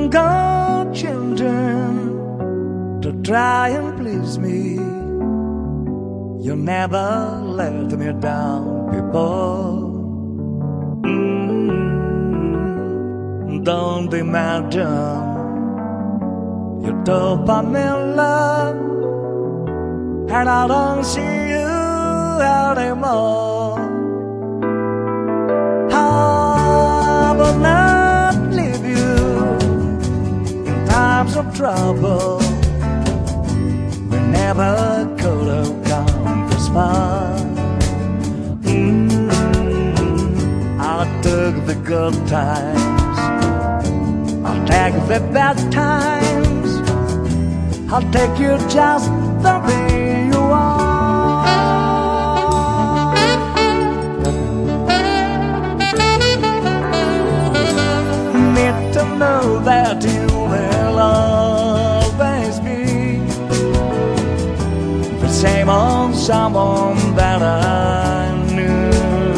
Go children to try and please me. You never let me down before. Don't imagine you took me in love and I don't see you anymore. I will not leave you in times of trouble. We never could have come this far. I took the good times, I'll take the bad times. I'll take you just the way you are. Need to know that you will always be the same old someone that I knew.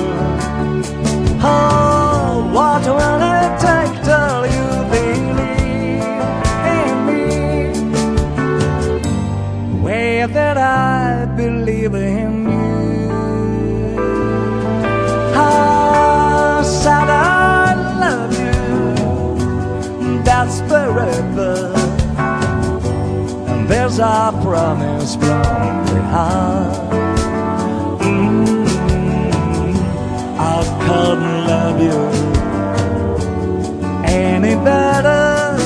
Oh, what will it take till you believe in me? The way that I believe in you. I said I love you, that's forever. And there's a promise from the heart. I couldn't love you any better.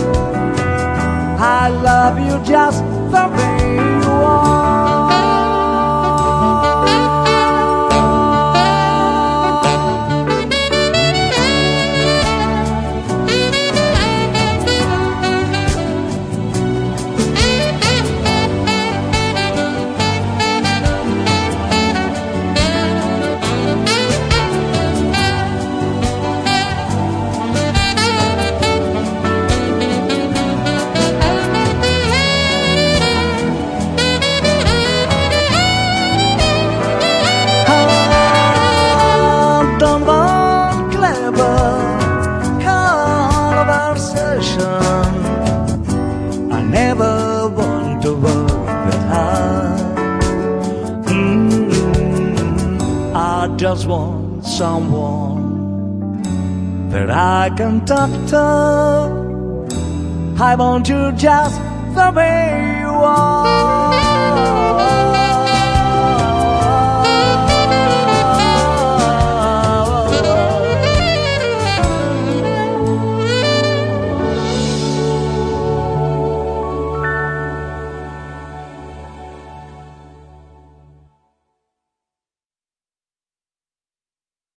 I love you just the way you are. I never want to work that hard. I just want someone that I can talk to. I want you just the way you are.